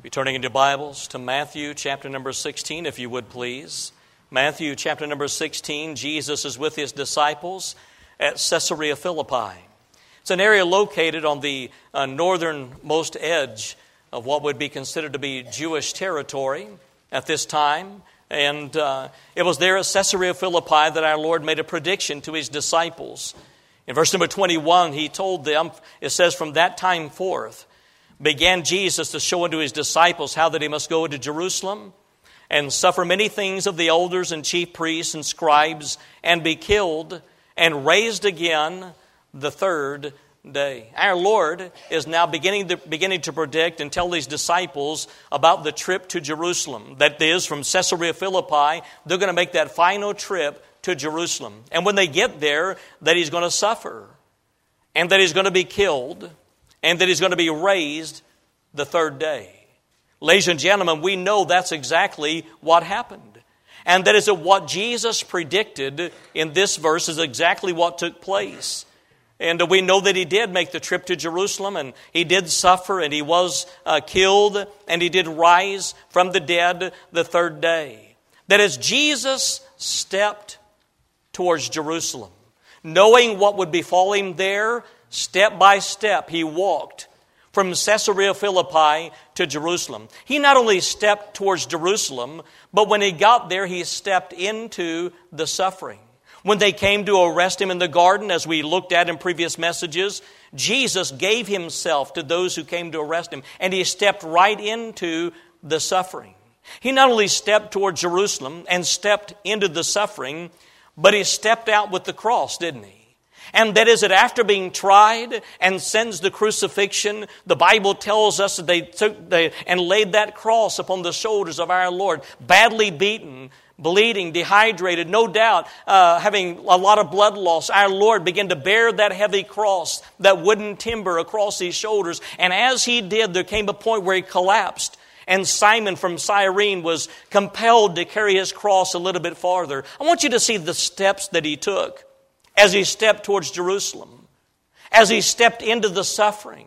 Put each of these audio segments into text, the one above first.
Be turning into Bibles to Matthew chapter number 16, if you would please. Matthew chapter number 16, Jesus is with his disciples at Caesarea Philippi. It's an area located on the northernmost edge of what would be considered to be Jewish territory at this time. And it was there at Caesarea Philippi that our Lord made a prediction to his disciples. In verse number 21, he told them, it says, from that time forth, began Jesus to show unto his disciples how that he must go into Jerusalem and suffer many things of the elders and chief priests and scribes and be killed and raised again the third day. Our Lord is now beginning to predict and tell these disciples about the trip to Jerusalem. That is, from Caesarea Philippi, they're going to make that final trip to Jerusalem. And when they get there, that he's going to suffer and that he's going to be killed and that he's going to be raised the third day. Ladies and gentlemen, we know that's exactly what happened. And that is that what Jesus predicted in this verse is exactly what took place. And we know that he did make the trip to Jerusalem, and he did suffer, and he was killed, and he did rise from the dead the third day. That as Jesus stepped towards Jerusalem, knowing what would befall him there, step by step, he walked from Caesarea Philippi to Jerusalem. He not only stepped towards Jerusalem, but when he got there, he stepped into the suffering. When they came to arrest him in the garden, as we looked at in previous messages, Jesus gave himself to those who came to arrest him, and he stepped right into the suffering. He not only stepped toward Jerusalem and stepped into the suffering, but he stepped out with the cross, didn't he? And that is that after being tried and sentenced to crucifixion, the Bible tells us that they took and laid that cross upon the shoulders of our Lord, badly beaten, bleeding, dehydrated, no doubt having a lot of blood loss. Our Lord began to bear that heavy cross, that wooden timber across his shoulders. And as he did, there came a point where he collapsed. And Simon from Cyrene was compelled to carry his cross a little bit farther. I want you to see the steps that he took as he stepped towards Jerusalem, as he stepped into the suffering,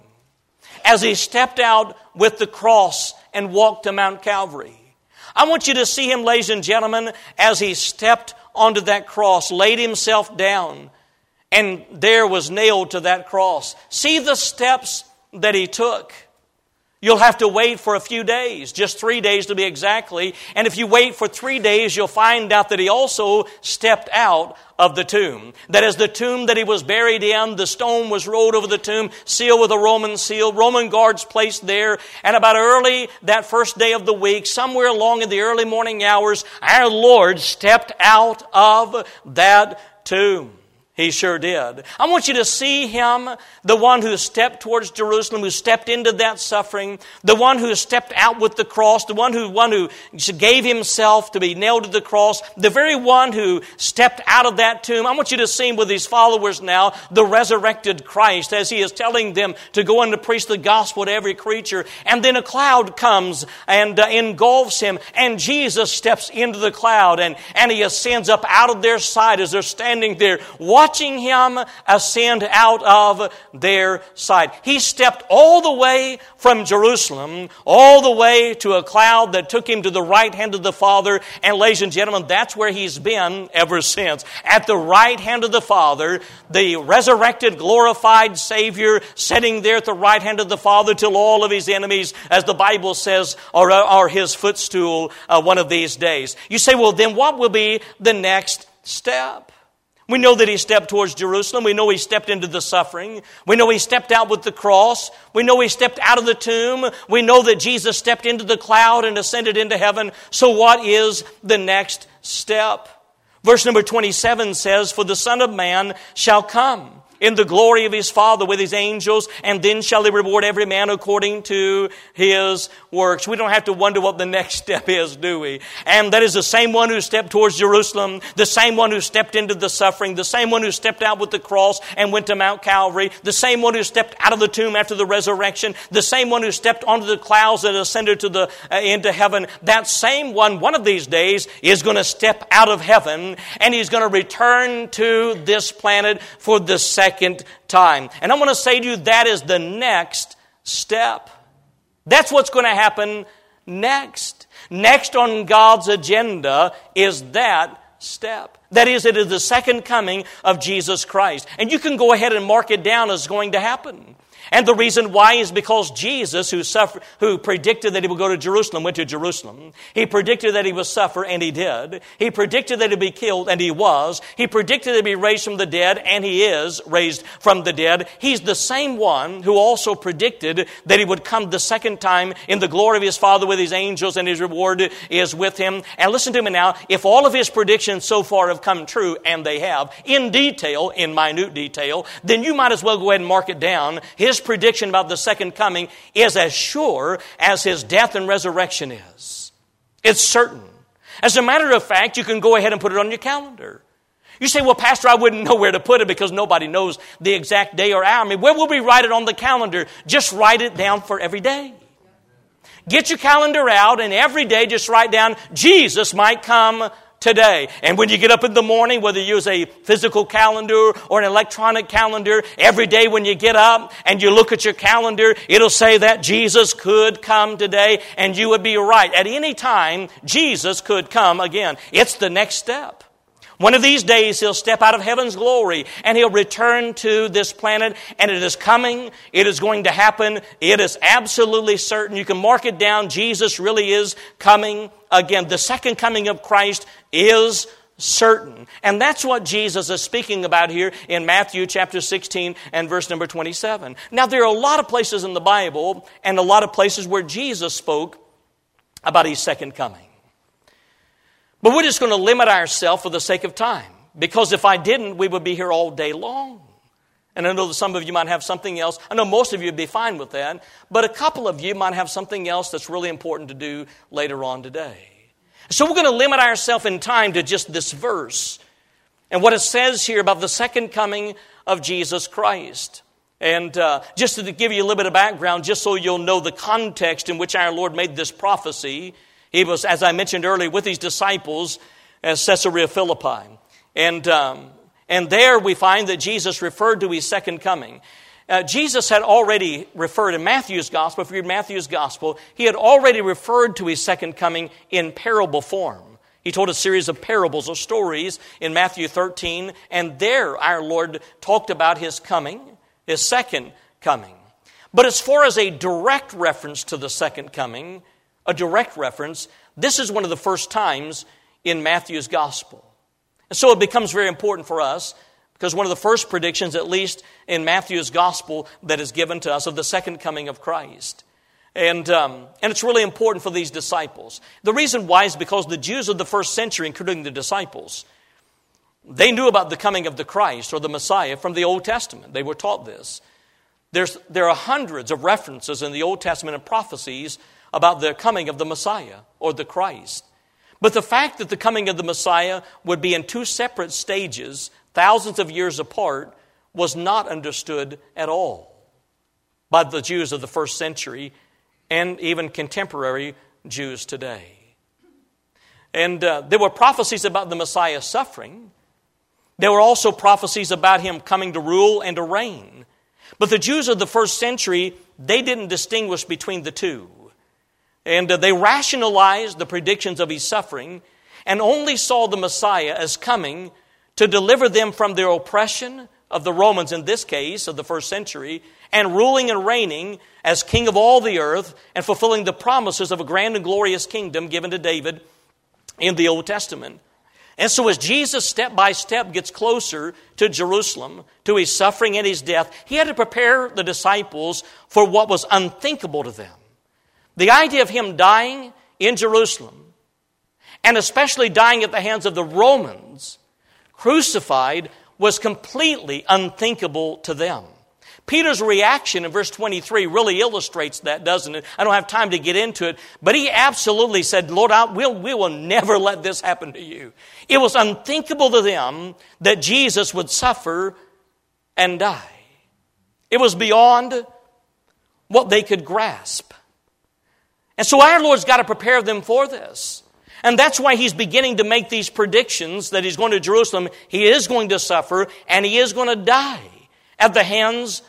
as he stepped out with the cross and walked to Mount Calvary. I want you to see him, ladies and gentlemen, as he stepped onto that cross, laid himself down, and there was nailed to that cross. See the steps that he took. You'll have to wait for a few days, just 3 days to be exactly. And if you wait for 3 days, you'll find out that he also stepped out of the tomb. That is, the tomb that he was buried in, the stone was rolled over the tomb, sealed with a Roman seal, Roman guards placed there. And about early that first day of the week, somewhere along in the early morning hours, our Lord stepped out of that tomb. He sure did. I want you to see him, the one who stepped towards Jerusalem, who stepped into that suffering, the one who stepped out with the cross, the one who gave himself to be nailed to the cross, the very one who stepped out of that tomb. I want you to see him with his followers now, the resurrected Christ, as he is telling them to go and to preach the gospel to every creature. And then a cloud comes and engulfs him, and Jesus steps into the cloud, and he ascends up out of their sight as they're standing there, watching him ascend out of their sight. He stepped all the way from Jerusalem, all the way to a cloud that took him to the right hand of the Father. And ladies and gentlemen, that's where he's been ever since. At the right hand of the Father, the resurrected, glorified Savior, sitting there at the right hand of the Father till all of his enemies, as the Bible says, are his footstool one of these days. You say, well, then what will be the next step? We know that he stepped towards Jerusalem. We know he stepped into the suffering. We know he stepped out with the cross. We know he stepped out of the tomb. We know that Jesus stepped into the cloud and ascended into heaven. So what is the next step? Verse number 27 says, for the Son of Man shall come in the glory of his Father with his angels, and then shall he reward every man according to his works. We don't have to wonder what the next step is, do we? And that is the same one who stepped towards Jerusalem, the same one who stepped into the suffering, the same one who stepped out with the cross and went to Mount Calvary, the same one who stepped out of the tomb after the resurrection, the same one who stepped onto the clouds that ascended to into heaven. That same one of these days, is going to step out of heaven, and he's going to return to this planet for the second time. And I want to say to you, that is the next step. That's what's going to happen next. Next on God's agenda is that step. That is, it is the second coming of Jesus Christ. And you can go ahead and mark it down as going to happen. And the reason why is because Jesus, who predicted that he would go to Jerusalem, went to Jerusalem. He predicted that he would suffer, and he did. He predicted that he would be killed, and he was. He predicted that he would be raised from the dead, and he is raised from the dead. He's the same one who also predicted that he would come the second time in the glory of his Father with his angels, and his reward is with him. And listen to me now, if all of his predictions so far have come true, and they have, in detail, in minute detail, then you might as well go ahead and mark it down. His prediction about the second coming is as sure as his death and resurrection is. It's certain. As a matter of fact, you can go ahead and put it on your calendar. You say, well, Pastor, I wouldn't know where to put it because nobody knows the exact day or hour. I mean, where will we write it on the calendar? Just write it down for every day. Get your calendar out, and every day just write down, Jesus might come today. And when you get up in the morning, whether you use a physical calendar or an electronic calendar, every day when you get up and you look at your calendar, it'll say that Jesus could come today, and you would be right. At any time, Jesus could come again. It's the next step. One of these days, he'll step out of heaven's glory and he'll return to this planet, and it is coming. It is going to happen. It is absolutely certain. You can mark it down. Jesus really is coming again. The second coming of Christ is certain. And that's what Jesus is speaking about here in Matthew chapter 16 and verse number 27. Now, there are a lot of places in the Bible and a lot of places where Jesus spoke about his second coming. But we're just going to limit ourselves for the sake of time. Because if I didn't, we would be here all day long. And I know that some of you might have something else. I know most of you would be fine with that. But a couple of you might have something else that's really important to do later on today. So we're going to limit ourselves in time to just this verse and what it says here about the second coming of Jesus Christ. And just to give you a little bit of background, just so you'll know the context in which our Lord made this prophecy. He was, as I mentioned earlier, with his disciples at Caesarea Philippi. And there we find that Jesus referred to his second coming. Jesus had already referred in Matthew's Gospel, if you read Matthew's Gospel, he had already referred to his second coming in parable form. He told a series of parables or stories in Matthew 13, and there our Lord talked about his coming, his second coming. But as far as a direct reference to the second coming, a direct reference, this is one of the first times in Matthew's Gospel. And so it becomes very important for us because one of the first predictions, at least in Matthew's Gospel, that is given to us of the second coming of Christ. And it's really important for these disciples. The reason why is because the Jews of the first century, including the disciples, they knew about the coming of the Christ or the Messiah from the Old Testament. They were taught this. There are hundreds of references in the Old Testament and prophecies about the coming of the Messiah or the Christ. But the fact that the coming of the Messiah would be in two separate stages, thousands of years apart, was not understood at all by the Jews of the first century and even contemporary Jews today. And there were prophecies about the Messiah suffering. There were also prophecies about him coming to rule and to reign. But the Jews of the first century, they didn't distinguish between the two. And they rationalized the predictions of his suffering and only saw the Messiah as coming to deliver them from their oppression of the Romans, in this case, of the first century, and ruling and reigning as king of all the earth and fulfilling the promises of a grand and glorious kingdom given to David in the Old Testament. And so as Jesus step by step gets closer to Jerusalem, to his suffering and his death, he had to prepare the disciples for what was unthinkable to them. The idea of him dying in Jerusalem, and especially dying at the hands of the Romans, crucified, was completely unthinkable to them. Peter's reaction in verse 23 really illustrates that, doesn't it? I don't have time to get into it, but he absolutely said, Lord, we will never let this happen to you. It was unthinkable to them that Jesus would suffer and die. It was beyond what they could grasp. And so our Lord's got to prepare them for this. And that's why he's beginning to make these predictions that he's going to Jerusalem. He is going to suffer and he is going to die at the hands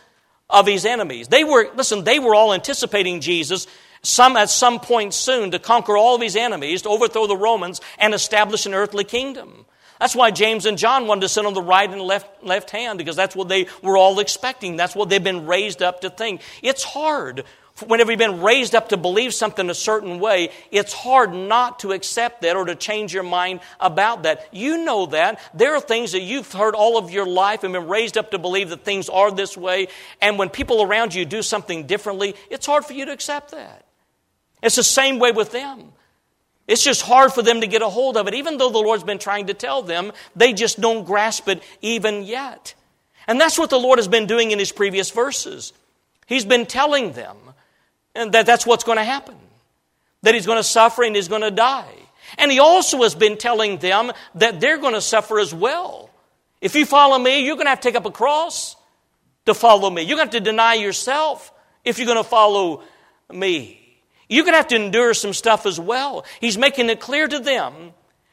of his enemies. They were all anticipating Jesus at some point soon to conquer all of his enemies, to overthrow the Romans and establish an earthly kingdom. That's why James and John wanted to sit on the right and left hand, because that's what they were all expecting. That's what they've been raised up to think. It's hard. Whenever you've been raised up to believe something a certain way, it's hard not to accept that or to change your mind about that. You know that. There are things that you've heard all of your life and been raised up to believe that things are this way. And when people around you do something differently, it's hard for you to accept that. It's the same way with them. It's just hard for them to get a hold of it. Even though the Lord's been trying to tell them, they just don't grasp it even yet. And that's what the Lord has been doing in his previous verses. He's been telling them and that's what's going to happen. That he's going to suffer and he's going to die. And he also has been telling them that they're going to suffer as well. If you follow me, you're going to have to take up a cross to follow me. You're going to have to deny yourself if you're going to follow me. You're going to have to endure some stuff as well. He's making it clear to them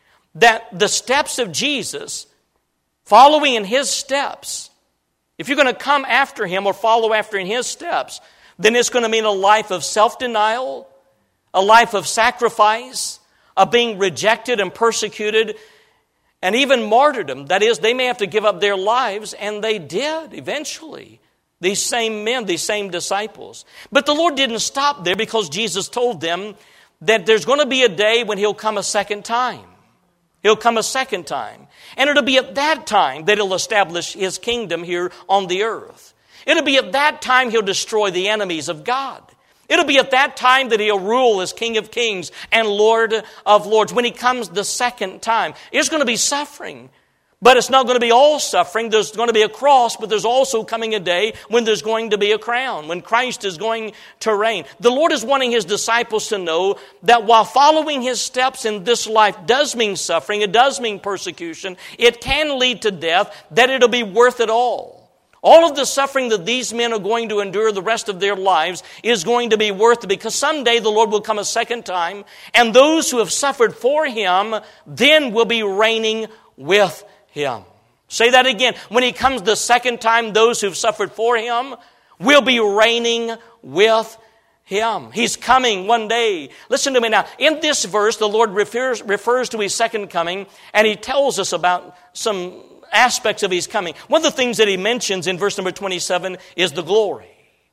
that the steps of Jesus, following in his steps, if you're going to come after him or follow after in his steps, then it's going to mean a life of self-denial, a life of sacrifice, of being rejected and persecuted, and even martyrdom. That is, they may have to give up their lives, and they did eventually. These same men, these same disciples. But the Lord didn't stop there, because Jesus told them that there's going to be a day when he'll come a second time. He'll come a second time. And it'll be at that time that he'll establish his kingdom here on the earth. It'll be at that time he'll destroy the enemies of God. It'll be at that time that he'll rule as King of Kings and Lord of Lords. When he comes the second time, it's going to be suffering. But it's not going to be all suffering. There's going to be a cross, but there's also coming a day when there's going to be a crown, when Christ is going to reign. The Lord is wanting his disciples to know that while following his steps in this life does mean suffering, it does mean persecution, it can lead to death, that it'll be worth it all. All of the suffering that these men are going to endure the rest of their lives is going to be worth it, because someday the Lord will come a second time, and those who have suffered for him then will be reigning with him. Say that again. When he comes the second time, those who've suffered for him will be reigning with him. He's coming one day. Listen to me now. In this verse, the Lord refers to his second coming, and he tells us about some aspects of his coming. One of the things that he mentions in verse number 27 is the glory.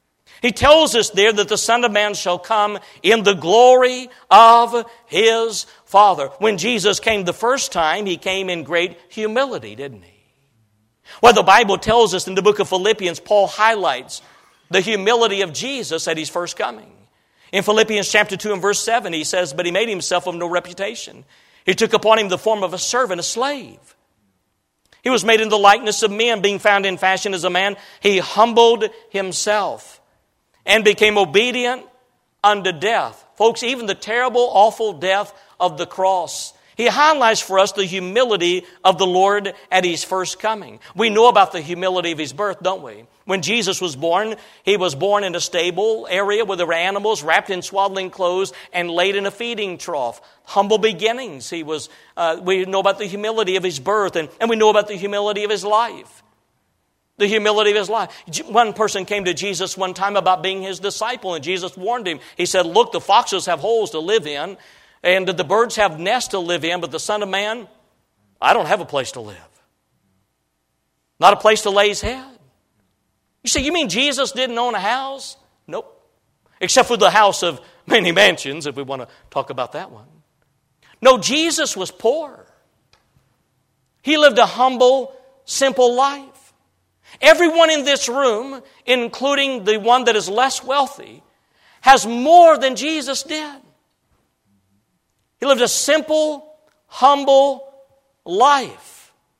He tells us there that the Son of Man shall come in the glory of his Father. When Jesus came the first time, he came in great humility, didn't he? Well, the Bible tells us in the book of Philippians, Paul highlights the humility of Jesus at his first coming. In Philippians chapter 2 and verse 7, he says, "But he made himself of no reputation. He took upon him the form of a servant, a slave. He was made in the likeness of men, being found in fashion as a man. He humbled himself and became obedient unto death." Folks, even the terrible, awful death of the cross. He highlights for us the humility of the Lord at his first coming. We know about the humility of his birth, don't we? When Jesus was born, he was born in a stable area where there were animals wrapped in swaddling clothes and laid in a feeding trough. Humble beginnings. We know about the humility of his birth, and we know about the humility of his life. The humility of his life. One person came to Jesus one time about being his disciple, and Jesus warned him. He said, "Look, the foxes have holes to live in, and the birds have nests to live in, but the Son of Man, I don't have a place to live. Not a place to lay his head." You say, you mean Jesus didn't own a house? Nope. Except for the house of many mansions, if we want to talk about that one. No, Jesus was poor. He lived a humble, simple life. Everyone in this room, including the one that is less wealthy, has more than Jesus did. He lived a simple, humble life.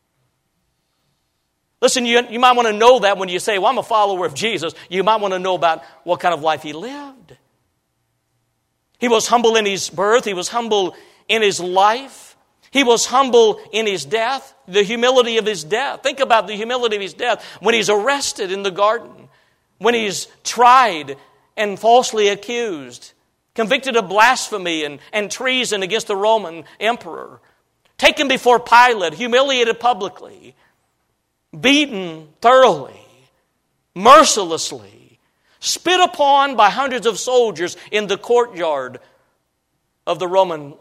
Listen, you might want to know that when you say, well, I'm a follower of Jesus. You might want to know about what kind of life he lived. He was humble in his birth. He was humble in his life. He was humble in his death, the humility of his death. Think about the humility of his death when he's arrested in the garden, when he's tried and falsely accused, convicted of blasphemy and treason against the Roman emperor, taken before Pilate, humiliated publicly, beaten thoroughly. mercilessly, spit upon by hundreds of soldiers in the courtyard of the Roman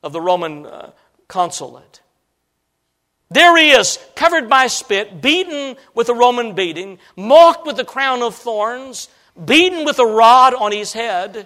consulate. There he is, covered by spit, beaten with a Roman beating, mocked with a crown of thorns, beaten with a rod on his head,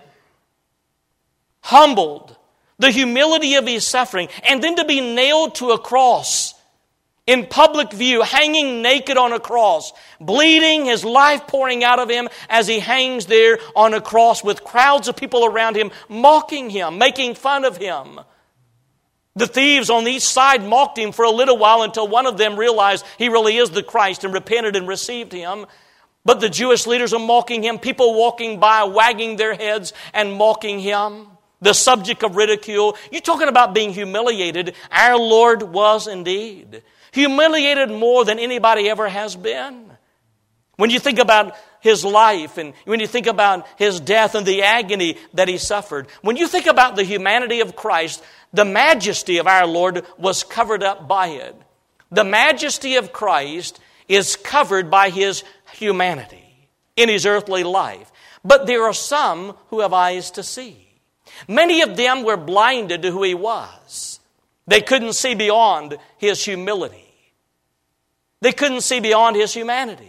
humbled, the humility of his suffering, and then to be nailed to a cross in public view, hanging naked on a cross, bleeding, his life pouring out of him as he hangs there on a cross with crowds of people around him, mocking him, making fun of him. The thieves on each side mocked him for a little while until one of them realized he really is the Christ and repented and received him. But the Jewish leaders are mocking him, people walking by, wagging their heads and mocking him. The subject of ridicule. You're talking about being humiliated. Our Lord was indeed humiliated more than anybody ever has been. When you think about his life and when you think about his death and the agony that he suffered, when you think about the humanity of Christ, the majesty of our Lord was covered up by it. The majesty of Christ is covered by his humanity in his earthly life. But there are some who have eyes to see. Many of them were blinded to who he was. They couldn't see beyond his humility. They couldn't see beyond his humanity.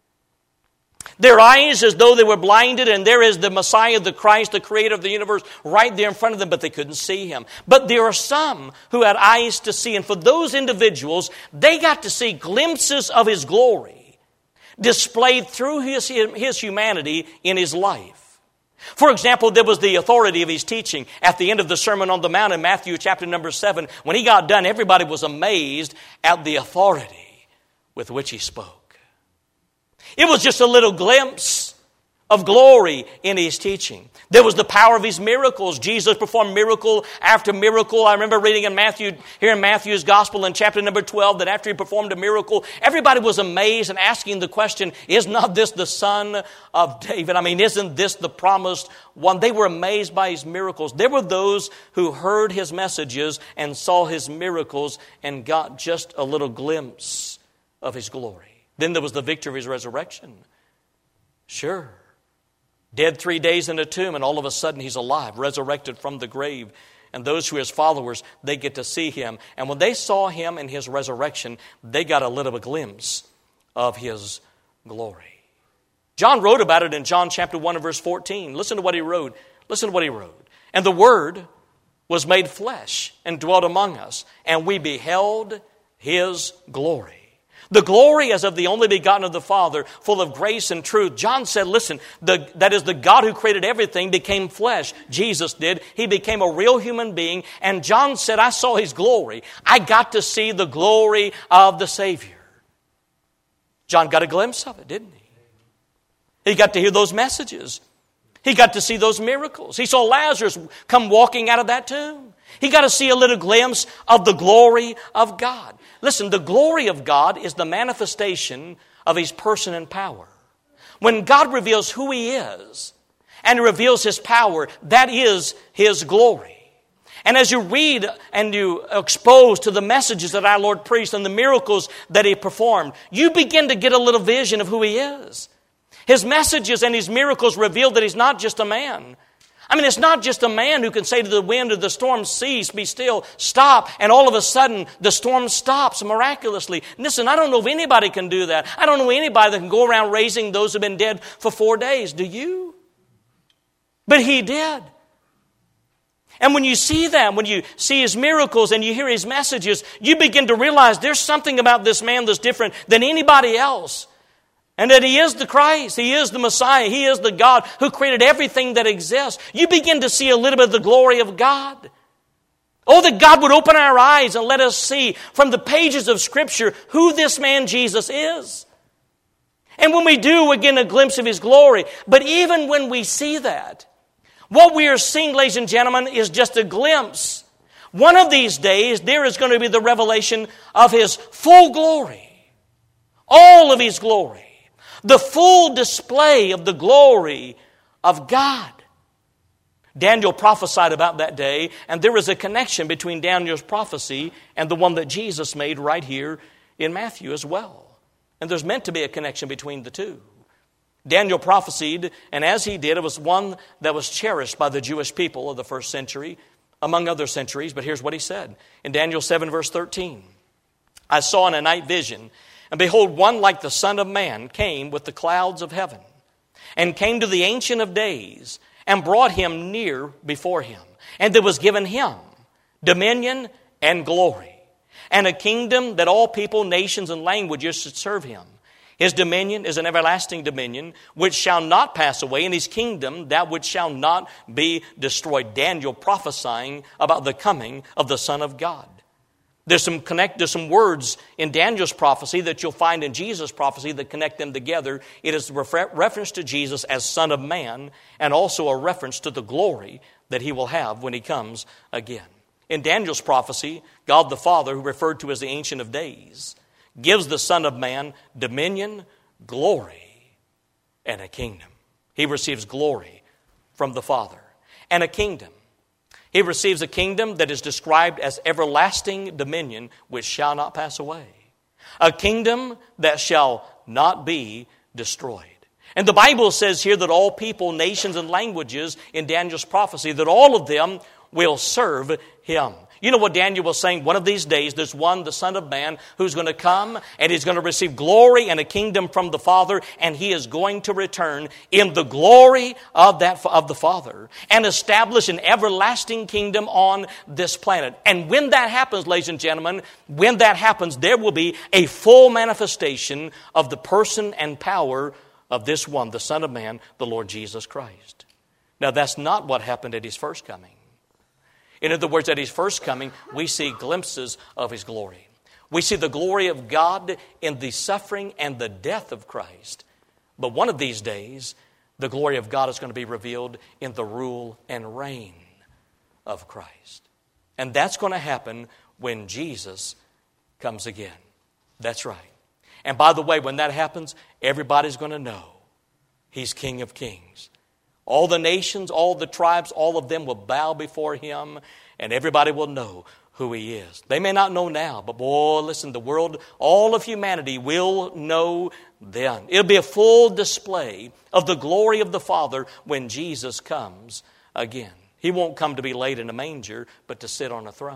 Their eyes as though they were blinded, and there is the Messiah, the Christ, the creator of the universe, right there in front of them, but they couldn't see him. But there are some who had eyes to see, and for those individuals, they got to see glimpses of his glory displayed through his humanity in his life. For example, there was the authority of his teaching at the end of the Sermon on the Mount in Matthew chapter number 7. When he got done, everybody was amazed at the authority with which he spoke. It was just a little glimpse of glory in his teaching. There was the power of his miracles. Jesus performed miracle after miracle. I remember reading in Matthew's Gospel in chapter number 12 that after he performed a miracle, everybody was amazed and asking the question, is not this the Son of David? I mean, isn't this the promised one? They were amazed by his miracles. There were those who heard his messages and saw his miracles and got just a little glimpse of his glory. Then there was the victory of his resurrection. Sure. Dead 3 days in a tomb, and all of a sudden he's alive, resurrected from the grave. And those who are his followers, they get to see him. And when they saw him in his resurrection, they got a little glimpse of his glory. John wrote about it in John chapter 1 and verse 14. Listen to what he wrote. Listen to what he wrote. And the Word was made flesh and dwelt among us, and we beheld his glory. The glory as of the only begotten of the Father, full of grace and truth. John said, listen, that is the God who created everything became flesh. Jesus did. He became a real human being. And John said, I saw his glory. I got to see the glory of the Savior. John got a glimpse of it, didn't he? He got to hear those messages. He got to see those miracles. He saw Lazarus come walking out of that tomb. He got to see a little glimpse of the glory of God. Listen, the glory of God is the manifestation of his person and power. When God reveals who he is and reveals his power, that is his glory. And as you read and you are exposed to the messages that our Lord preached and the miracles that he performed, you begin to get a little vision of who he is. His messages and his miracles reveal that he's not just a man. I mean, it's not just a man who can say to the wind or the storm, cease, be still, stop, and all of a sudden the storm stops miraculously. Listen, I don't know if anybody can do that. I don't know anybody that can go around raising those who have been dead for 4 days. Do you? But he did. And when you see that, when you see his miracles and you hear his messages, you begin to realize there's something about this man that's different than anybody else. And that he is the Christ, he is the Messiah, he is the God who created everything that exists. You begin to see a little bit of the glory of God. Oh, that God would open our eyes and let us see from the pages of Scripture who this man Jesus is. And when we do, we get a glimpse of his glory. But even when we see that, what we are seeing, ladies and gentlemen, is just a glimpse. One of these days, there is going to be the revelation of his full glory. All of his glory. The full display of the glory of God. Daniel prophesied about that day, and there is a connection between Daniel's prophecy and the one that Jesus made right here in Matthew as well. And there's meant to be a connection between the two. Daniel prophesied, and as he did, it was one that was cherished by the Jewish people of the first century, among other centuries. But here's what he said in Daniel 7, verse 13. I saw in a night vision, and behold, one like the Son of Man came with the clouds of heaven, and came to the Ancient of Days, and brought him near before him. And there was given him dominion and glory, and a kingdom that all people, nations, and languages should serve him. His dominion is an everlasting dominion which shall not pass away, and his kingdom that which shall not be destroyed. Daniel prophesying about the coming of the Son of God. There's some words in Daniel's prophecy that you'll find in Jesus' prophecy that connect them together. It is a reference to Jesus as Son of Man, and also a reference to the glory that he will have when he comes again. In Daniel's prophecy, God the Father, who referred to as the Ancient of Days, gives the Son of Man dominion, glory, and a kingdom. He receives glory from the Father and a kingdom. He receives a kingdom that is described as everlasting dominion, which shall not pass away. A kingdom that shall not be destroyed. And the Bible says here that all people, nations, and languages in Daniel's prophecy, that all of them will serve him. You know what Daniel was saying? One of these days, there's one, the Son of Man, who's going to come, and he's going to receive glory and a kingdom from the Father, and he is going to return in the glory of the Father and establish an everlasting kingdom on this planet. And when that happens, ladies and gentlemen, when that happens, there will be a full manifestation of the person and power of this one, the Son of Man, the Lord Jesus Christ. Now, that's not what happened at his first coming. In other words, at his first coming, we see glimpses of his glory. We see the glory of God in the suffering and the death of Christ. But one of these days, the glory of God is going to be revealed in the rule and reign of Christ. And that's going to happen when Jesus comes again. That's right. And by the way, when that happens, everybody's going to know he's King of Kings. All the nations, all the tribes, all of them will bow before him, and everybody will know who he is. They may not know now, but boy, listen, the world, all of humanity will know then. It'll be a full display of the glory of the Father when Jesus comes again. He won't come to be laid in a manger, but to sit on a throne.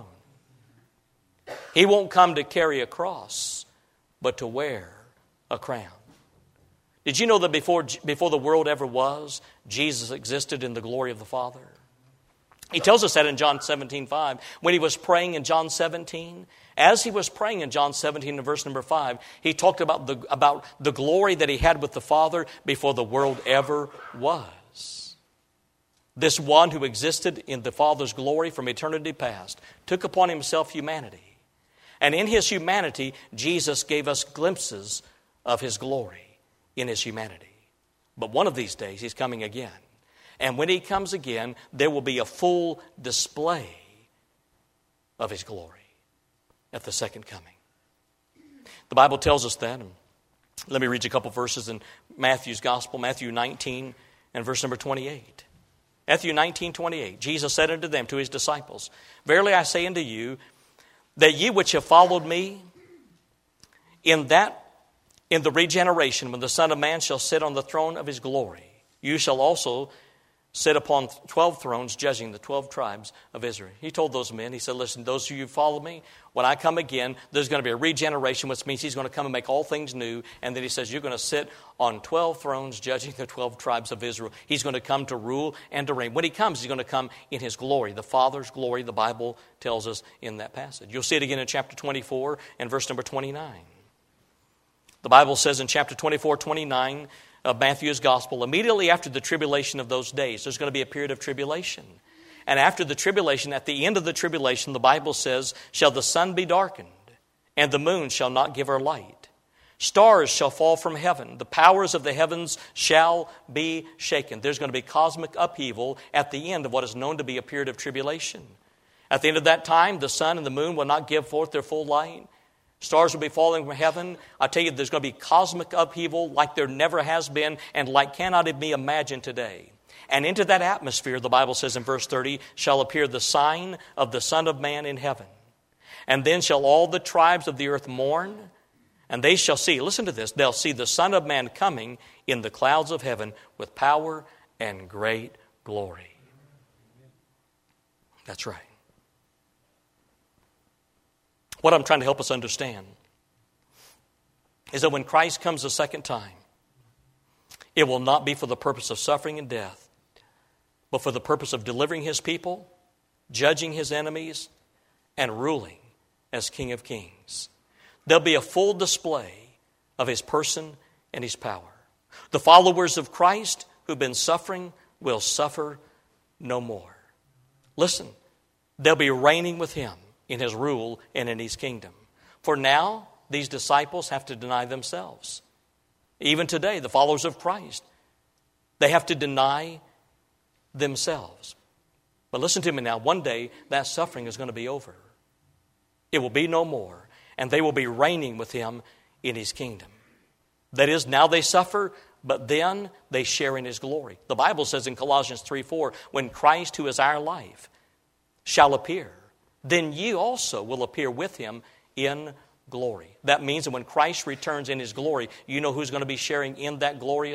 He won't come to carry a cross, but to wear a crown. Did you know that before the world ever was, Jesus existed in the glory of the Father? He tells us that in John 17:5. When he was praying in John 17, as he was praying in John 17 and verse number 5, he talked about the glory that he had with the Father before the world ever was. This one who existed in the Father's glory from eternity past took upon himself humanity. And in his humanity, Jesus gave us glimpses of his glory in his humanity. But one of these days, he's coming again. And when he comes again, there will be a full display of his glory at the second coming. The Bible tells us that. Let me read you a couple verses in Matthew's Gospel, Matthew 19 and verse number 28. Matthew 19:28. Jesus said unto them, to his disciples, verily I say unto you, that ye which have followed me, in the regeneration, when the Son of Man shall sit on the throne of his glory, you shall also sit upon 12 thrones, judging the 12 tribes of Israel. He told those men, he said, listen, those of you who follow me, when I come again, there's going to be a regeneration, which means he's going to come and make all things new. And then he says, you're going to sit on 12 thrones, judging the 12 tribes of Israel. He's going to come to rule and to reign. When he comes, he's going to come in his glory, the Father's glory, the Bible tells us in that passage. You'll see it again in chapter 24 and verse number 29. The Bible says in chapter 24:29 of Matthew's Gospel, immediately after the tribulation of those days, there's going to be a period of tribulation. And after the tribulation, at the end of the tribulation, the Bible says, shall the sun be darkened, and the moon shall not give her light. Stars shall fall from heaven. The powers of the heavens shall be shaken. There's going to be cosmic upheaval at the end of what is known to be a period of tribulation. At the end of that time, the sun and the moon will not give forth their full light. Stars will be falling from heaven. I tell you, there's going to be cosmic upheaval like there never has been and like cannot be imagined today. And into that atmosphere, the Bible says in verse 30, shall appear the sign of the Son of Man in heaven. And then shall all the tribes of the earth mourn, And they shall see, listen to this, they'll see the Son of Man coming in the clouds of heaven with power and great glory. That's right. What I'm trying to help us understand is that when Christ comes the second time, it will not be for the purpose of suffering and death, but for the purpose of delivering His people, judging His enemies, and ruling as King of Kings. There'll be a full display of His person and His power. The followers of Christ who've been suffering will suffer no more. Listen, they'll be reigning with Him in His rule and in His kingdom. For now, these disciples have to deny themselves. Even today, the followers of Christ, they have to deny themselves. But listen to me now, one day that suffering is going to be over. It will be no more, and they will be reigning with Him in His kingdom. That is, now they suffer, but then they share in His glory. The Bible says in Colossians 3:4, when Christ, who is our life, shall appear, then you also will appear with Him in glory. That means that when Christ returns in His glory, you know who's going to be sharing in that glory?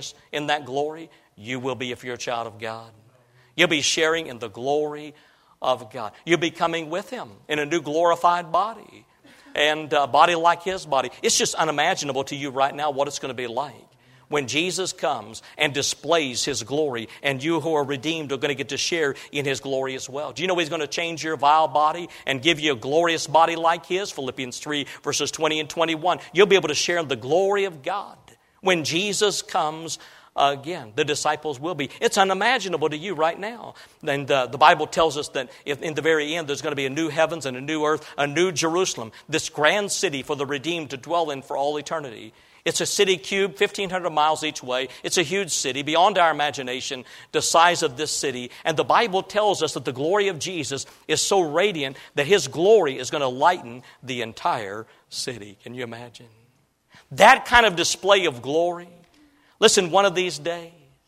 You will be if you're a child of God. You'll be sharing in the glory of God. You'll be coming with Him in a new glorified body, and a body like His body. It's just unimaginable to you right now what it's going to be like when Jesus comes and displays His glory, and you who are redeemed are going to get to share in His glory as well. Do you know He's going to change your vile body and give you a glorious body like His? Philippians 3 verses 20 and 21. You'll be able to share in the glory of God when Jesus comes again. The disciples will be. It's unimaginable to you right now. And the Bible tells us that in the very end there's going to be a new heavens and a new earth, a new Jerusalem, this grand city for the redeemed to dwell in for all eternity. It's a city cube, 1,500 miles each way. It's a huge city, beyond our imagination, the size of this city. And the Bible tells us that the glory of Jesus is so radiant that His glory is going to lighten the entire city. Can you imagine? That kind of display of glory. Listen, one of these days,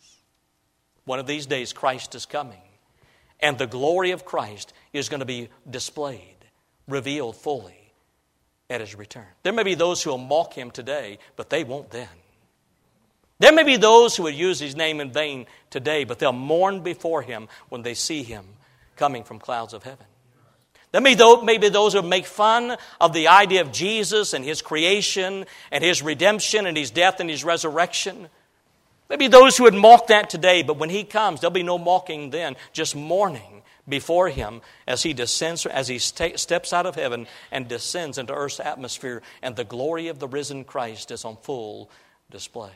Christ is coming. And the glory of Christ is going to be displayed, revealed fully at His return. There may be those who will mock Him today, but they won't then. There may be those who would use His name in vain today, but they'll mourn before Him when they see Him coming from clouds of heaven. There may be those who make fun of the idea of Jesus and His creation and His redemption and His death and His resurrection. There may be those who would mock that today, but when He comes, there'll be no mocking then, just mourning before Him as He descends, as He steps out of heaven and descends into earth's atmosphere, and the glory of the risen Christ is on full display.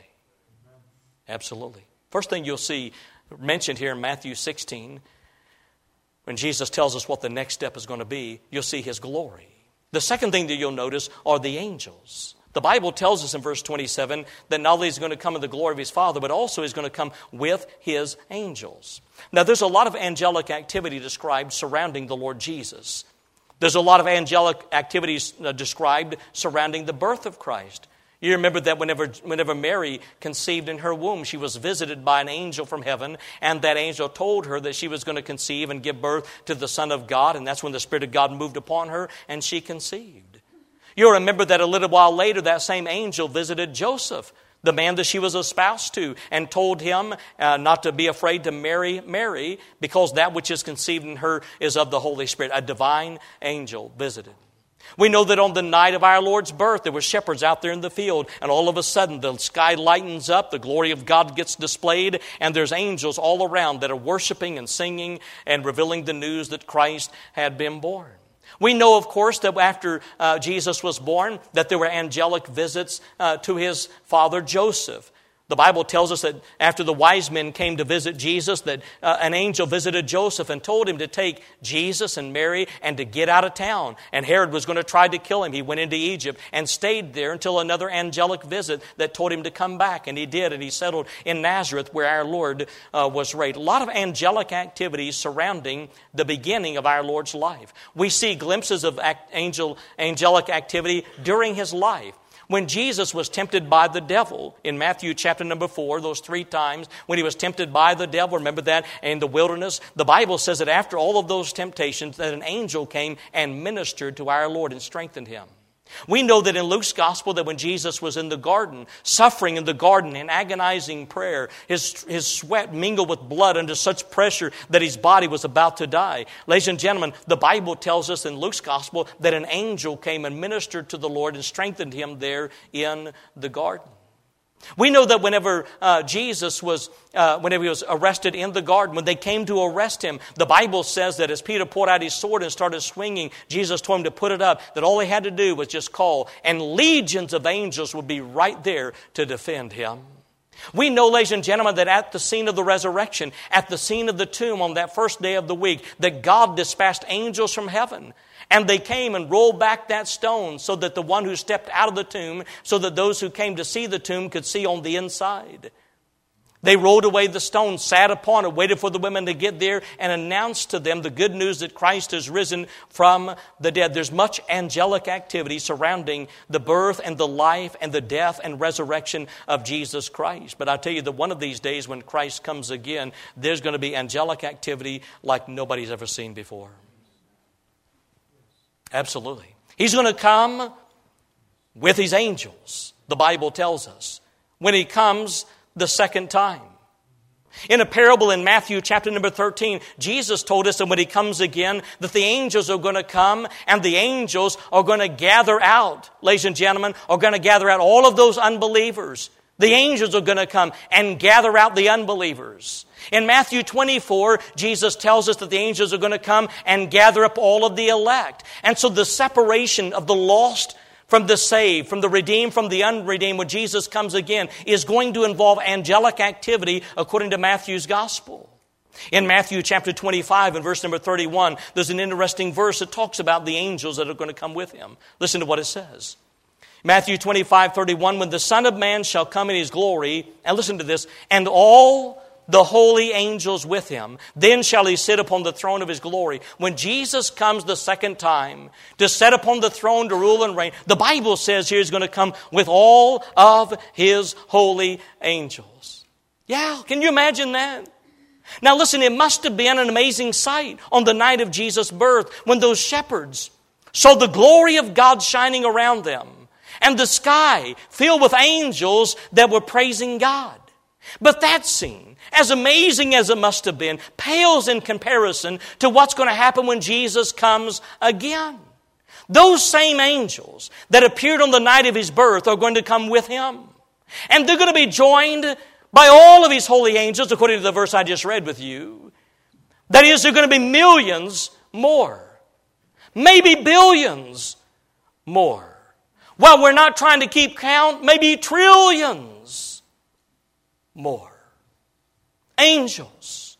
Absolutely. First thing you'll see mentioned here in Matthew 16, when Jesus tells us what the next step is going to be, you'll see His glory. The second thing that you'll notice are the angels. The Bible tells us in verse 27 that not only is He going to come in the glory of His Father, but also He's going to come with His angels. Now, there's a lot of angelic activity described surrounding the Lord Jesus. There's a lot of angelic activities described surrounding the birth of Christ. You remember that whenever Mary conceived in her womb, she was visited by an angel from heaven, and that angel told her that she was going to conceive and give birth to the Son of God, and that's when the Spirit of God moved upon her, and she conceived. You'll remember that a little while later, that same angel visited Joseph, the man that she was espoused to, and told him not to be afraid to marry Mary, because that which is conceived in her is of the Holy Spirit. A divine angel visited. We know that on the night of our Lord's birth, there were shepherds out there in the field, and all of a sudden the sky lightens up, the glory of God gets displayed, and there's angels all around that are worshiping and singing and revealing the news that Christ had been born. We know, of course, that after Jesus was born, that there were angelic visits to His father Joseph. The Bible tells us that after the wise men came to visit Jesus, that an angel visited Joseph and told him to take Jesus and Mary and to get out of town. And Herod was going to try to kill him. He went into Egypt and stayed there until another angelic visit that told him to come back. And he did, and he settled in Nazareth where our Lord was raised. A lot of angelic activities surrounding the beginning of our Lord's life. We see glimpses of angelic activity during His life. When Jesus was tempted by the devil in Matthew chapter number 4, those 3 times when He was tempted by the devil, remember that, in the wilderness, the Bible says that after all of those temptations that an angel came and ministered to our Lord and strengthened Him. We know that in Luke's gospel that when Jesus was in the garden, suffering in the garden in agonizing prayer, his sweat mingled with blood under such pressure that his body was about to die. Ladies and gentlemen, the Bible tells us in Luke's gospel that an angel came and ministered to the Lord and strengthened him there in the garden. We know that whenever Jesus was, whenever he was arrested in the garden, when they came to arrest him, the Bible says that as Peter pulled out his sword and started swinging, Jesus told him to put it up, that all he had to do was just call, and legions of angels would be right there to defend him. We know, ladies and gentlemen, that at the scene of the resurrection, at the scene of the tomb on that first day of the week, that God dispatched angels from heaven. And they came and rolled back that stone so that the one who stepped out of the tomb, so that those who came to see the tomb could see on the inside. They rolled away the stone, sat upon it, waited for the women to get there, and announced to them the good news that Christ has risen from the dead. There's much angelic activity surrounding the birth and the life and the death and resurrection of Jesus Christ. But I tell you that one of these days when Christ comes again, there's going to be angelic activity like nobody's ever seen before. Absolutely. He's going to come with his angels, the Bible tells us, when he comes the second time. In a parable in Matthew chapter number 13, Jesus told us that when he comes again, that the angels are going to come and the angels are going to gather out, ladies and gentlemen, are going to gather out all of those unbelievers. The angels are going to come and gather out the unbelievers. In Matthew 24, Jesus tells us that the angels are going to come and gather up all of the elect. And so the separation of the lost from the saved, from the redeemed, from the unredeemed, when Jesus comes again, is going to involve angelic activity according to Matthew's gospel. In Matthew chapter 25 and verse number 31, there's an interesting verse that talks about the angels that are going to come with him. Listen to what it says. Matthew 25:31, when the Son of Man shall come in his glory, and listen to this, and all the holy angels with him, then shall he sit upon the throne of his glory. When Jesus comes the second time to sit upon the throne to rule and reign, the Bible says here he's going to come with all of his holy angels. Yeah, can you imagine that? Now listen, it must have been an amazing sight on the night of Jesus' birth when those shepherds saw the glory of God shining around them and the sky filled with angels that were praising God. But that scene, as amazing as it must have been, pales in comparison to what's going to happen when Jesus comes again. Those same angels that appeared on the night of his birth are going to come with him. And they're going to be joined by all of his holy angels, according to the verse I just read with you. That is, there are going to be millions more. Maybe billions more. Well, we're not trying to keep count, maybe trillions more. Angels.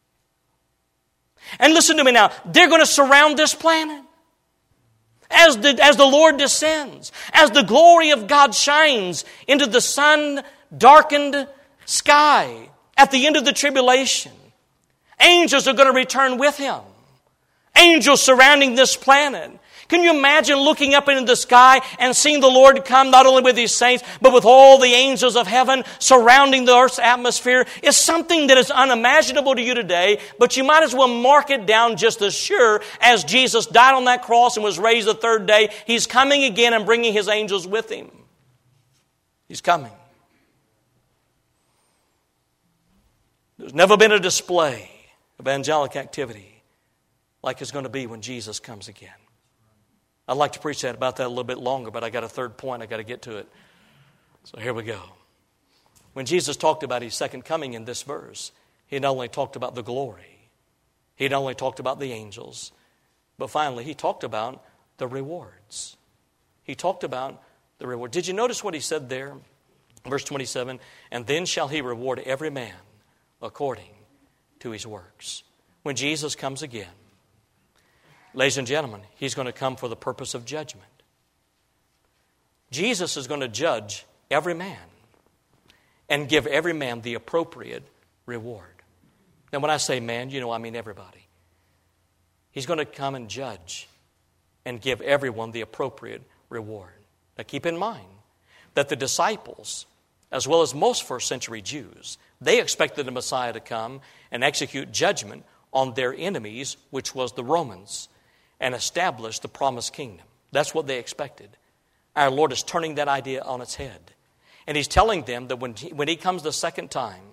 And listen to me now, they're going to surround this planet. As the Lord descends, as the glory of God shines into the sun-darkened sky at the end of the tribulation, angels are going to return with him. Angels surrounding this planet. Can you imagine looking up into the sky and seeing the Lord come not only with his saints, but with all the angels of heaven surrounding the earth's atmosphere? It's something that is unimaginable to you today, but you might as well mark it down just as sure as Jesus died on that cross and was raised the third day. He's coming again and bringing his angels with him. He's coming. There's never been a display of angelic activity like it's going to be when Jesus comes again. I'd like to preach about that a little bit longer, but I got a third point. I got to get to it. So here we go. When Jesus talked about his second coming in this verse, he not only talked about the glory, he not only talked about the angels, but finally he talked about the rewards. He talked about the reward. Did you notice what he said there? Verse 27, and then shall he reward every man according to his works. When Jesus comes again, ladies and gentlemen, he's going to come for the purpose of judgment. Jesus is going to judge every man and give every man the appropriate reward. Now, when I say man, you know I mean everybody. He's going to come and judge and give everyone the appropriate reward. Now, keep in mind that the disciples, as well as most first century Jews, they expected the Messiah to come and execute judgment on their enemies, which was the Romans, and establish the promised kingdom. That's what they expected. Our Lord is turning that idea on its head. And He's telling them that when He comes the second time,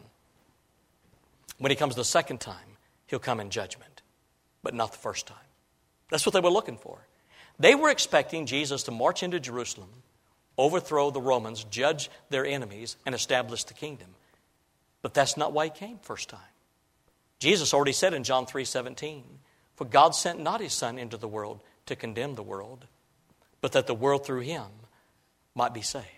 He'll come in judgment, but not the first time. That's what they were looking for. They were expecting Jesus to march into Jerusalem, overthrow the Romans, judge their enemies, and establish the kingdom. But that's not why He came first time. Jesus already said in John 3:17, "For God sent not His Son into the world to condemn the world, but that the world through Him might be saved."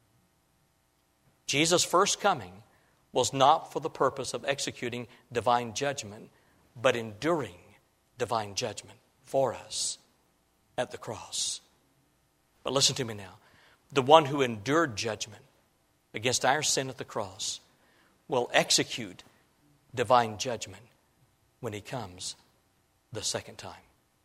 Jesus' first coming was not for the purpose of executing divine judgment, but enduring divine judgment for us at the cross. But listen to me now. The one who endured judgment against our sin at the cross will execute divine judgment when He comes the second time.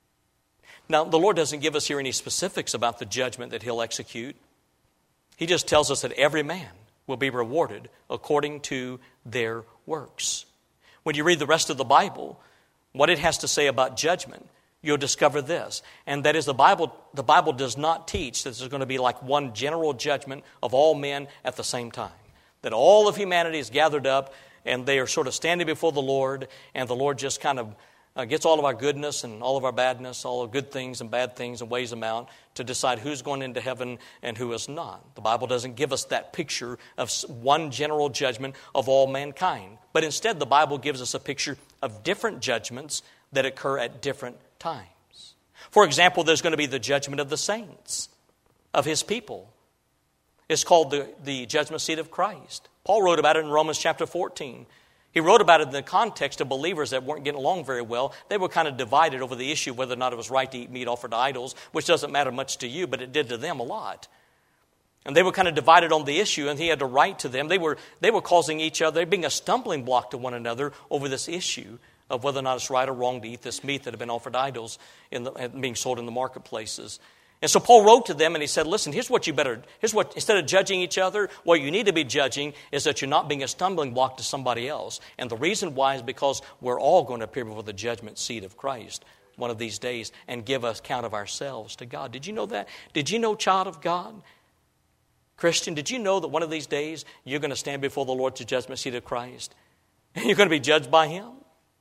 Now, the Lord doesn't give us here any specifics about the judgment that He'll execute. He just tells us that every man will be rewarded according to their works. When you read the rest of the Bible, what it has to say about judgment, you'll discover this, and that is the Bible does not teach that there's going to be like one general judgment of all men at the same time. That all of humanity is gathered up and they are sort of standing before the Lord, and the Lord just kind of gets all of our goodness and all of our badness, all of good things and bad things, and weighs them out to decide who's going into heaven and who is not. The Bible doesn't give us that picture of one general judgment of all mankind. But instead, the Bible gives us a picture of different judgments that occur at different times. For example, there's going to be the judgment of the saints, of His people. It's called the judgment seat of Christ. Paul wrote about it in Romans chapter 14. He wrote about it in the context of believers that weren't getting along very well. They were kind of divided over the issue of whether or not it was right to eat meat offered to idols, which doesn't matter much to you, but it did to them a lot. And they were kind of divided on the issue, and he had to write to them. They were causing each other, being a stumbling block to one another over this issue of whether or not it's right or wrong to eat this meat that had been offered to idols being sold in the marketplaces. And so Paul wrote to them and he said, listen, instead of judging each other, what you need to be judging is that you're not being a stumbling block to somebody else. And the reason why is because we're all going to appear before the judgment seat of Christ one of these days and give us account of ourselves to God. Did you know that? Did you know, child of God? Christian, did you know that one of these days you're going to stand before the Lord to the judgment seat of Christ? And you're going to be judged by Him?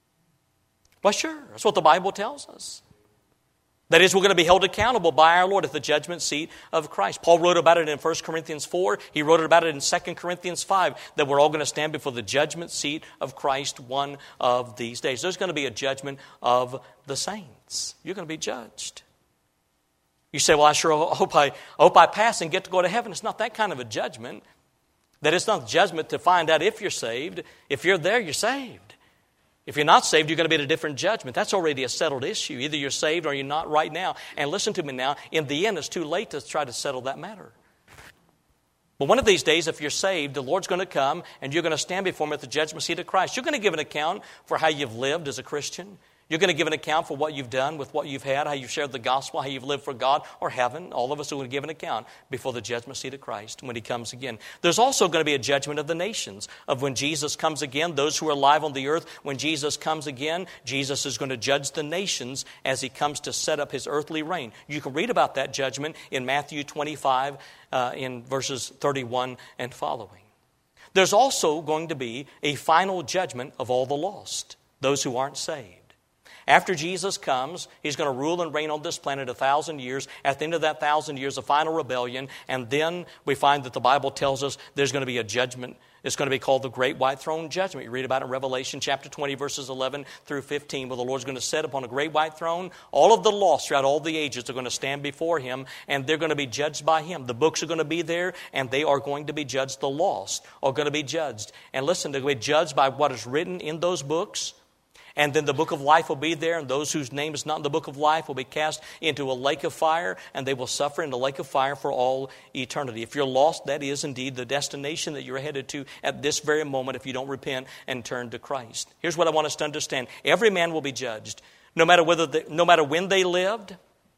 Well, sure. That's what the Bible tells us. That is, we're going to be held accountable by our Lord at the judgment seat of Christ. Paul wrote about it in 1 Corinthians 4. He wrote about it in 2 Corinthians 5, that we're all going to stand before the judgment seat of Christ one of these days. There's going to be a judgment of the saints. You're going to be judged. You say, well, I sure hope I pass and get to go to heaven. It's not that kind of a judgment. That it's not judgment to find out if you're saved. If you're there, you're saved. If you're not saved, you're going to be at a different judgment. That's already a settled issue. Either you're saved or you're not right now. And listen to me now, in the end, it's too late to try to settle that matter. But one of these days, if you're saved, the Lord's going to come and you're going to stand before Him at the judgment seat of Christ. You're going to give an account for how you've lived as a Christian. You're going to give an account for what you've done with what you've had, how you've shared the gospel, how you've lived for God or heaven. All of us are going to give an account before the judgment seat of Christ when He comes again. There's also going to be a judgment of the nations, of when Jesus comes again, those who are alive on the earth. When Jesus comes again, Jesus is going to judge the nations as He comes to set up His earthly reign. You can read about that judgment in Matthew 25 in verses 31 and following. There's also going to be a final judgment of all the lost, those who aren't saved. After Jesus comes, He's going to rule and reign on this planet 1,000 years. At the end of that 1,000 years, a final rebellion. And then we find that the Bible tells us there's going to be a judgment. It's going to be called the Great White Throne Judgment. You read about it in Revelation chapter 20, verses 11 through 15, where the Lord's going to sit upon a great white throne. All of the lost throughout all the ages are going to stand before Him, and they're going to be judged by Him. The books are going to be there, and they are going to be judged. The lost are going to be judged. And listen, they're going to be judged by what is written in those books. And then the book of life will be there, and those whose name is not in the book of life will be cast into a lake of fire, and they will suffer in the lake of fire for all eternity. If you're lost, that is indeed the destination that you're headed to at this very moment if you don't repent and turn to Christ. Here's what I want us to understand. Every man will be judged, no matter when they lived,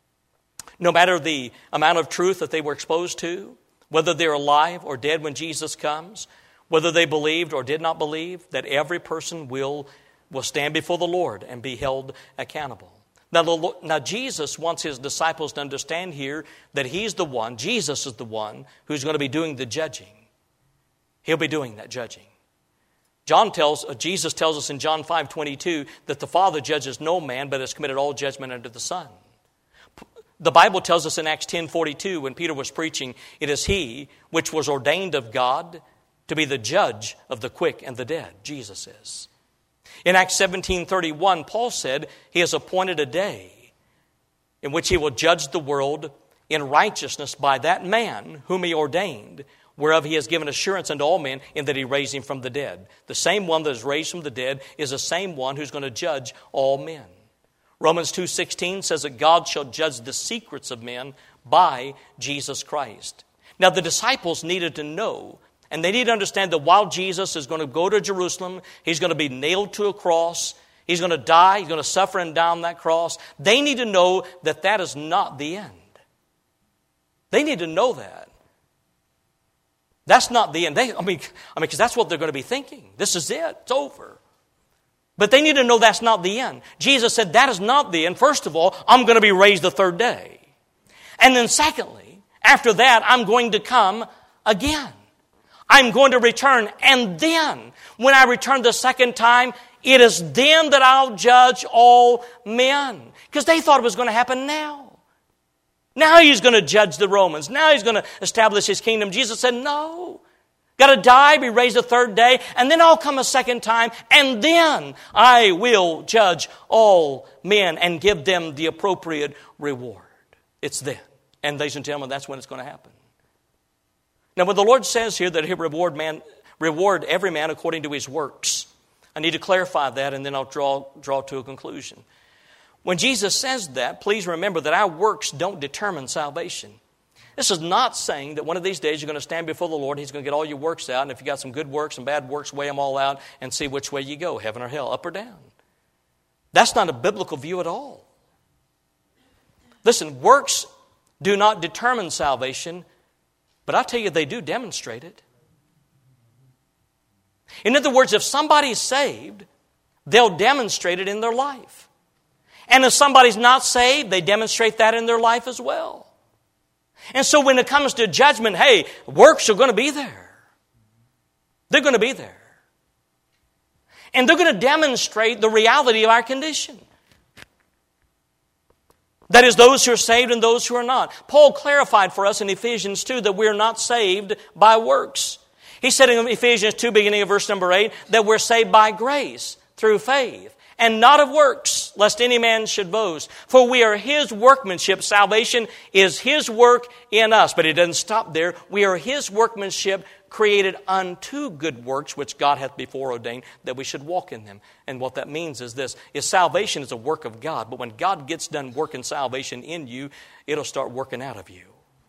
no matter the amount of truth that they were exposed to, whether they're alive or dead when Jesus comes, whether they believed or did not believe, that every person will stand before the Lord and be held accountable. Now, Jesus wants his disciples to understand here that he's the one, Jesus is the one, who's going to be doing the judging. He'll be doing that judging. Jesus tells us in John 5:22 that the Father judges no man, but has committed all judgment unto the Son. The Bible tells us in Acts 10:42, when Peter was preaching, it is he which was ordained of God to be the judge of the quick and the dead. Jesus is. In Acts 17:31, Paul said he has appointed a day in which he will judge the world in righteousness by that man whom he ordained, whereof he has given assurance unto all men in that he raised him from the dead. The same one that is raised from the dead is the same one who's going to judge all men. Romans 2:16 says that God shall judge the secrets of men by Jesus Christ. Now the disciples needed to know, and they need to understand that while Jesus is going to go to Jerusalem, he's going to be nailed to a cross, he's going to die, he's going to suffer and die on that cross. They need to know that that is not the end. They need to know that. That's not the end. Because that's what they're going to be thinking. This is it. It's over. But they need to know that's not the end. Jesus said that is not the end. First of all, I'm going to be raised the third day. And then secondly, after that, I'm going to come again. I'm going to return. And then, when I return the second time, it is then that I'll judge all men. Because they thought it was going to happen now. Now he's going to judge the Romans. Now he's going to establish his kingdom. Jesus said, no. Got to die, be raised the third day, and then I'll come a second time, and then I will judge all men and give them the appropriate reward. It's then. And ladies and gentlemen, that's when it's going to happen. Now, when the Lord says here that he'll reward every man according to his works, I need to clarify that, and then I'll draw to a conclusion. When Jesus says that, please remember that our works don't determine salvation. This is not saying that one of these days you're going to stand before the Lord and he's going to get all your works out, and if you got some good works and bad works, weigh them all out and see which way you go, heaven or hell, up or down. That's not a biblical view at all. Listen, works do not determine salvation, but I tell you, they do demonstrate it. In other words, if somebody's saved, they'll demonstrate it in their life. And if somebody's not saved, they demonstrate that in their life as well. And so when it comes to judgment, hey, works are going to be there. They're going to be there. And they're going to demonstrate the reality of our condition. That is, those who are saved and those who are not. Paul clarified for us in Ephesians 2 that we're not saved by works. He said in Ephesians 2, beginning of verse number 8, that we're saved by grace through faith, and not of works, lest any man should boast. For we are his workmanship. Salvation is his work in us. But it doesn't stop there. We are his workmanship, created unto good works, which God hath before ordained that we should walk in them. And what that means is this, is salvation is a work of God. But when God gets done working salvation in you, it'll start working out of you.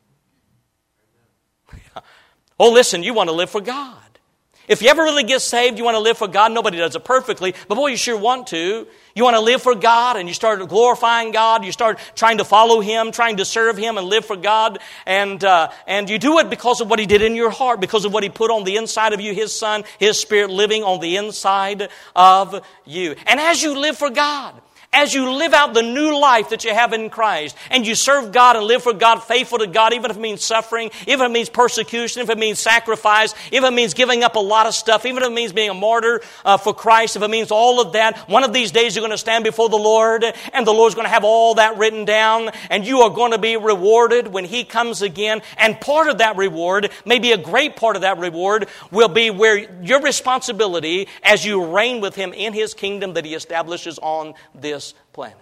Oh, listen, you want to live for God. If you ever really get saved, you want to live for God. Nobody does it perfectly, but boy, you sure want to. You want to live for God, and you start glorifying God. You start trying to follow Him, trying to serve Him and live for God. And you do it because of what He did in your heart, because of what He put on the inside of you, His Son, His Spirit living on the inside of you. And as you live for God, as you live out the new life that you have in Christ, and you serve God and live for God, faithful to God, even if it means suffering, if it means persecution, if it means sacrifice, if it means giving up a lot of stuff, even if it means being a martyr for Christ, if it means all of that, one of these days you're going to stand before the Lord, and the Lord's going to have all that written down, and you are going to be rewarded when He comes again. And part of that reward, maybe a great part of that reward, will be where your responsibility as you reign with Him in His kingdom that He establishes on this planet.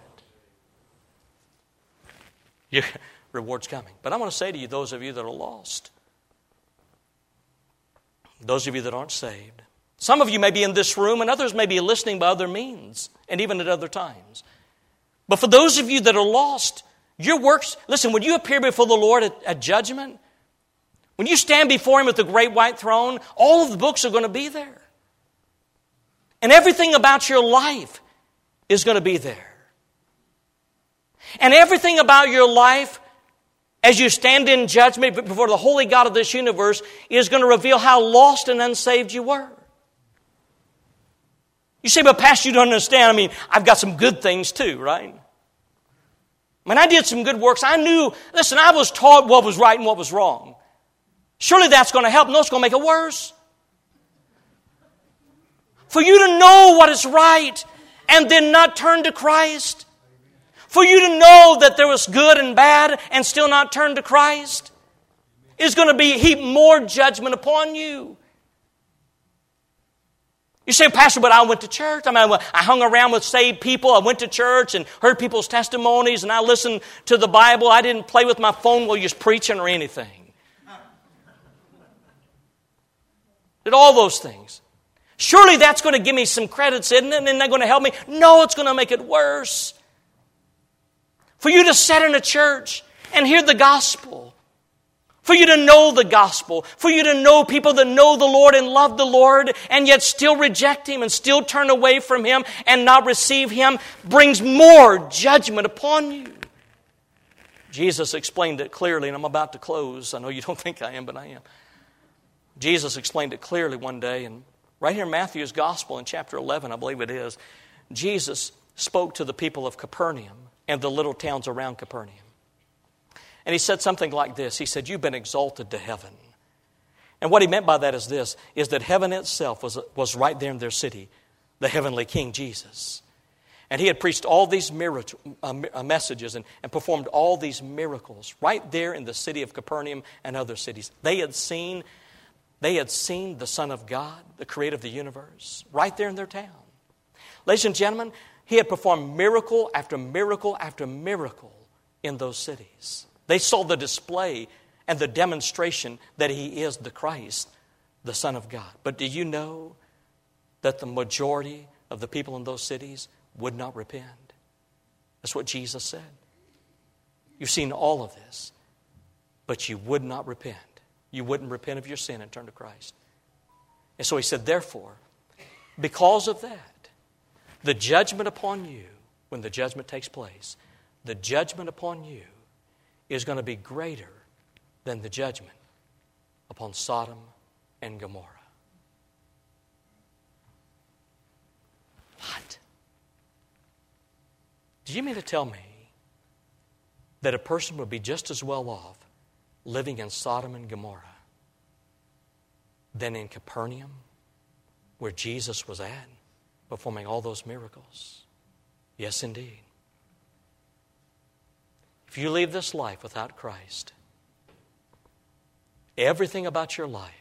Your reward's coming. But I want to say to you, those of you that are lost, those of you that aren't saved, some of you may be in this room and others may be listening by other means and even at other times. But for those of you that are lost, your works, listen, when you appear before the Lord at judgment, when you stand before Him at the great white throne, all of the books are going to be there. And everything about your life is going to be there. And everything about your life, as you stand in judgment before the holy God of this universe, is going to reveal how lost and unsaved you were. You say, but Pastor, you don't understand. I mean, I've got some good things too, right? When I did some good works, I was taught what was right and what was wrong. Surely that's going to help. No, it's going to make it worse. For you to know what is right and then not turn to Christ. For you to know that there was good and bad and still not turn to Christ is going to heap more judgment upon you. You say, Pastor, but I went to church. I hung around with saved people. I went to church and heard people's testimonies and I listened to the Bible. I didn't play with my phone while you was preaching or anything. Did all those things. Surely that's going to give me some credits, isn't it? And they're going to help me. No, it's going to make it worse. For you to sit in a church and hear the gospel. For you to know the gospel. For you to know people that know the Lord and love the Lord and yet still reject Him and still turn away from Him and not receive Him brings more judgment upon you. Jesus explained it clearly, and I'm about to close. I know you don't think I am, but I am. Jesus explained it clearly one day, and right here in Matthew's Gospel in chapter 11, I believe it is, Jesus spoke to the people of Capernaum and the little towns around Capernaum. And He said something like this. He said, you've been exalted to heaven. And what He meant by that is this, is that heaven itself was right there in their city, the heavenly King Jesus. And He had preached all these messages and performed all these miracles right there in the city of Capernaum and other cities. They had seen the Son of God, the creator of the universe, right there in their town. Ladies and gentlemen, He had performed miracle after miracle after miracle in those cities. They saw the display and the demonstration that He is the Christ, the Son of God. But do you know that the majority of the people in those cities would not repent? That's what Jesus said. You've seen all of this, but you would not repent. You wouldn't repent of your sin and turn to Christ. And so He said, therefore, because of that, the judgment upon you, when the judgment takes place, the judgment upon you is going to be greater than the judgment upon Sodom and Gomorrah. What? Do you mean to tell me that a person would be just as well off living in Sodom and Gomorrah than in Capernaum, where Jesus was at, performing all those miracles? Yes, indeed. If you leave this life without Christ, everything about your life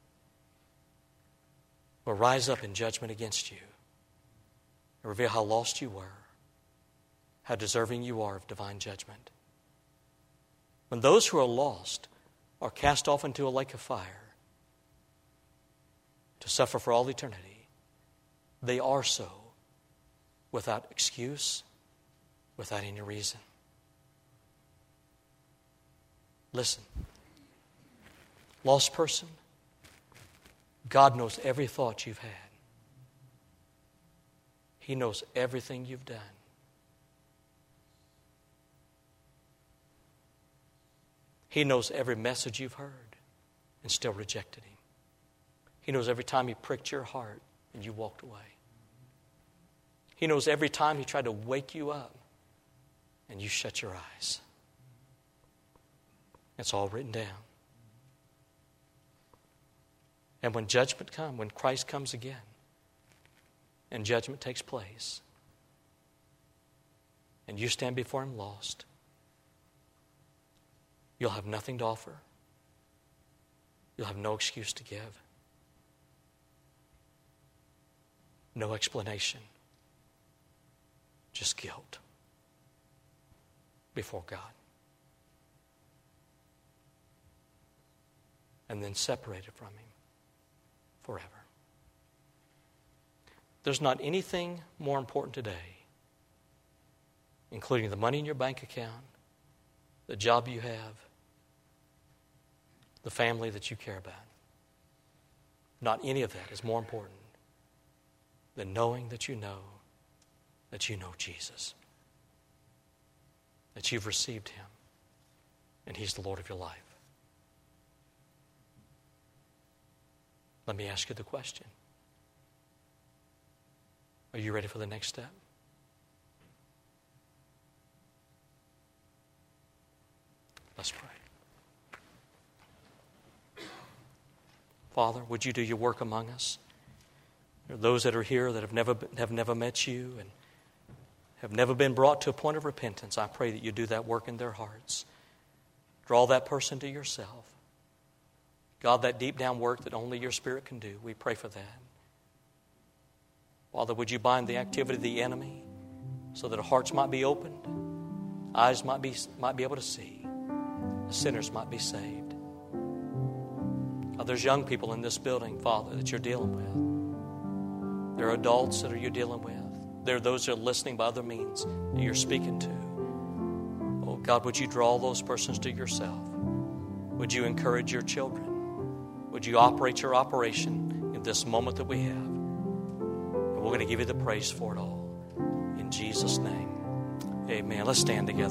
will rise up in judgment against you and reveal how lost you were, how deserving you are of divine judgment. When those who are lost are cast off into a lake of fire to suffer for all eternity, they are so without excuse, without any reason. Listen, lost person, God knows every thought you've had. He knows everything you've done. He knows every message you've heard and still rejected Him. He knows every time He pricked your heart and you walked away. He knows every time He tried to wake you up and you shut your eyes. It's all written down. And when judgment comes, when Christ comes again, and judgment takes place, and you stand before Him lost, you'll have nothing to offer. You'll have no excuse to give. No explanation. Just guilt before God. And then separated from Him forever. There's not anything more important today, including the money in your bank account, the job you have, the family that you care about. Not any of that is more important than knowing that you know Jesus, that you've received Him, and He's the Lord of your life. Let me ask you the question. Are you ready for the next step? Father, would you do your work among us? There are those that are here that have never met you and have never been brought to a point of repentance. I pray that you do that work in their hearts. Draw that person to yourself. God, that deep down work that only your Spirit can do, we pray for that. Father, would you bind the activity of the enemy so that our hearts might be opened, eyes might be able to see, the sinners might be saved. God, there's young people in this building, Father, that you're dealing with. There are adults that you're dealing with. There are those that are listening by other means that you're speaking to. Oh, God, would you draw those persons to yourself? Would you encourage your children? Would you operate your operation in this moment that we have? And we're going to give you the praise for it all. In Jesus' name, amen. Let's stand together.